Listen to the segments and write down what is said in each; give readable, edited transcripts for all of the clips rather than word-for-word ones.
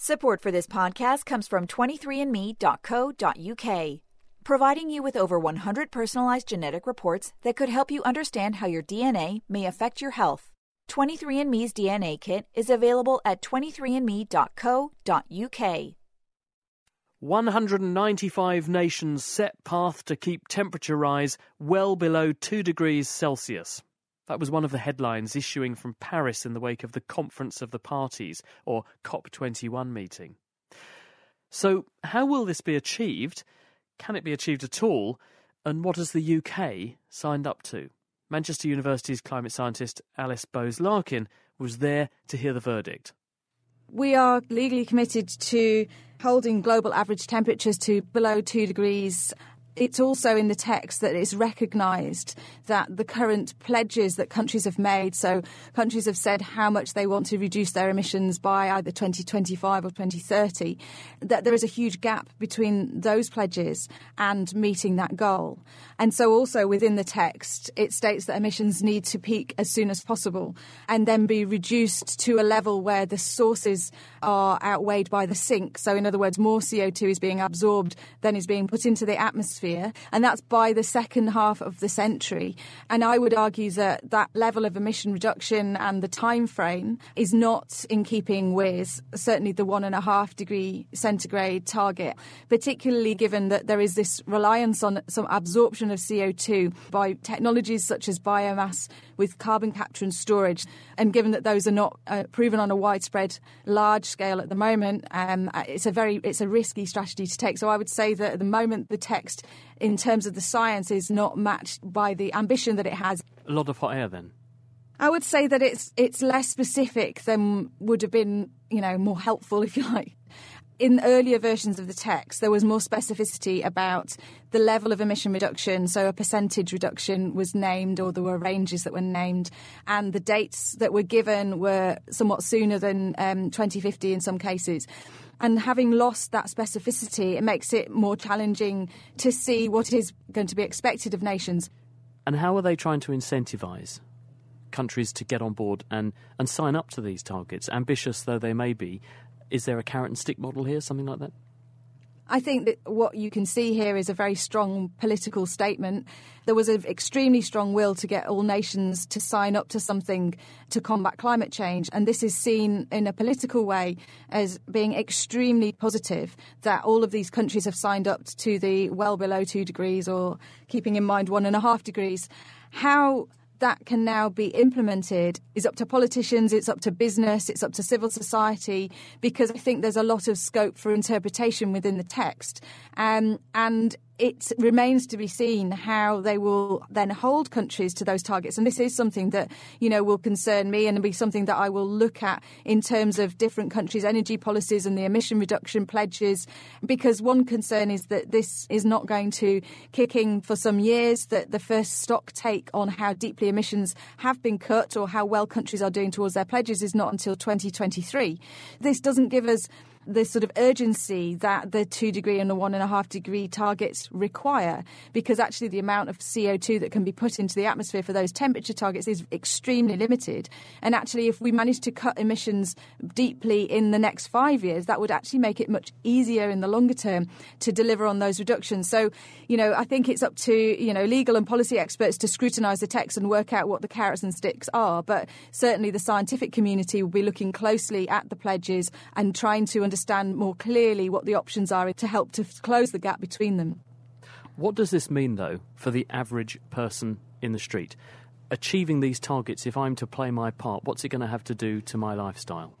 Support for this podcast comes from 23andMe.co.uk, providing you with over 100 personalized genetic reports that could help you understand how your DNA may affect your health. 23andMe's DNA kit is available at 23andMe.co.uk. 195 nations set path to keep temperature rise well below 2 degrees Celsius. That was one of the headlines issuing from Paris in the wake of the Conference of the Parties, or COP21 meeting. So, how will this be achieved? Can it be achieved at all? And what has the UK signed up to? Manchester University's climate scientist Alice Bowes-Larkin was there to hear the verdict. We are legally committed to holding global average temperatures to below 2 degrees. It's also in the text that it's recognised that the current pledges that countries have made, so countries have said how much they want to reduce their emissions by either 2025 or 2030, that there is a huge gap between those pledges and meeting that goal. And so also within the text, it states that emissions need to peak as soon as possible and then be reduced to a level where the sources are outweighed by the sink. So in other words, more CO2 is being absorbed than is being put into the atmosphere. And that's by the second half of the century. And I would argue that that level of emission reduction and the time frame is not in keeping with certainly the 1.5 degree centigrade target, particularly given that there is this reliance on some absorption of CO2 by technologies such as biomass with carbon capture and storage. And given that those are not proven on a widespread, large scale at the moment, it's a risky strategy to take. So I would say that at the moment the text in terms of the science is not matched by the ambition that it has. A lot of hot air then? I would say that it's less specific than would have been, more helpful, if you like. In earlier versions of the text, there was more specificity about the level of emission reduction. So a percentage reduction was named, or there were ranges that were named. And the dates that were given were somewhat sooner than 2050 in some cases. And having lost that specificity, it makes it more challenging to see what is going to be expected of nations. And how are they trying to incentivise countries to get on board and sign up to these targets, ambitious though they may be? Is there a carrot and stick model here, something like that? I think that what you can see here is a very strong political statement. There was an extremely strong will to get all nations to sign up to something to combat climate change. And this is seen in a political way as being extremely positive that all of these countries have signed up to the well below 2 degrees, or keeping in mind 1.5 degrees. How that can now be implemented is up to politicians, it's up to business, it's up to civil society, because I think there's a lot of scope for interpretation within the text. And it remains to be seen how they will then hold countries to those targets. And this is something that, will concern me, and will be something that I will look at in terms of different countries' energy policies and the emission reduction pledges, because one concern is that this is not going to kick in for some years, that the first stock take on how deeply emissions have been cut or how well countries are doing towards their pledges is not until 2023. This doesn't give us the sort of urgency that the 2 degree and the 1.5 degree targets require, because actually the amount of CO2 that can be put into the atmosphere for those temperature targets is extremely limited. And actually, if we manage to cut emissions deeply in the next 5 years, that would actually make it much easier in the longer term to deliver on those reductions. So, I think it's up to, legal and policy experts to scrutinise the text and work out what the carrots and sticks are. But certainly the scientific community will be looking closely at the pledges and trying to understand more clearly what the options are to help to close the gap between them. What does this mean, though, for the average person in the street? Achieving these targets, if I'm to play my part, what's it going to have to do to my lifestyle?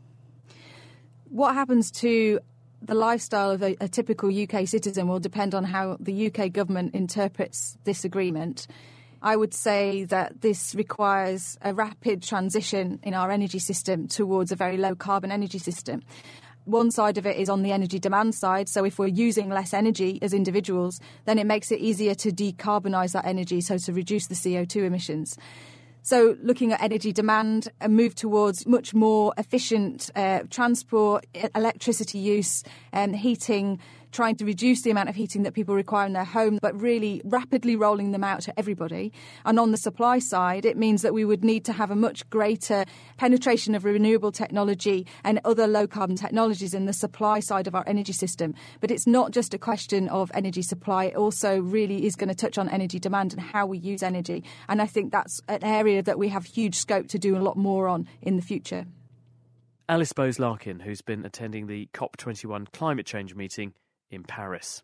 What happens to the lifestyle of a typical UK citizen will depend on how the UK government interprets this agreement. I would say that this requires a rapid transition in our energy system towards a very low carbon energy system. One side of it is on the energy demand side. So if we're using less energy as individuals, then it makes it easier to decarbonise that energy, so to reduce the CO2 emissions. So looking at energy demand, a move towards much more efficient transport, electricity use and heating trying to reduce the amount of heating that people require in their home, but really rapidly rolling them out to everybody. And on the supply side, it means that we would need to have a much greater penetration of renewable technology and other low-carbon technologies in the supply side of our energy system. But it's not just a question of energy supply. It also really is going to touch on energy demand and how we use energy. And I think that's an area that we have huge scope to do a lot more on in the future. Alice Bowes-Larkin, who's been attending the COP21 climate change meeting in Paris.